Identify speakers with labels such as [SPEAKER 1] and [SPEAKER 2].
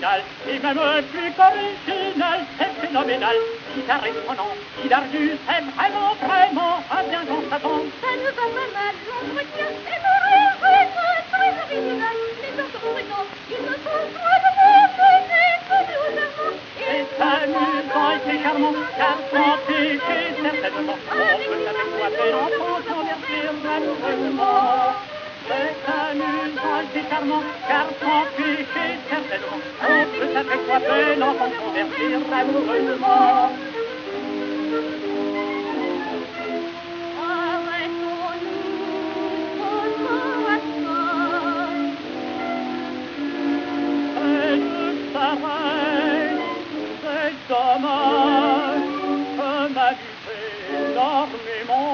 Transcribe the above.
[SPEAKER 1] original, et même plus qu'original, c'est phénoménal. Bizarre et étonnant, Hilarius est vraiment, vraiment un bien grand savant.
[SPEAKER 2] Ça nous va pas mal, l'entretien est très, très original. Les autres présents, ils me font drôlement donner tout aux amants.
[SPEAKER 1] C'est amusant et c'est charmant, car sans péché, certainement, on peut avec quoi faire l'enfant s'envertir amoureusement. C'est amusant et c'est charmant, car sans péché, certainement, on peut avec quoi faire l'enfant s'envertir amoureusement. C'est dommage, je m'amuse énormément.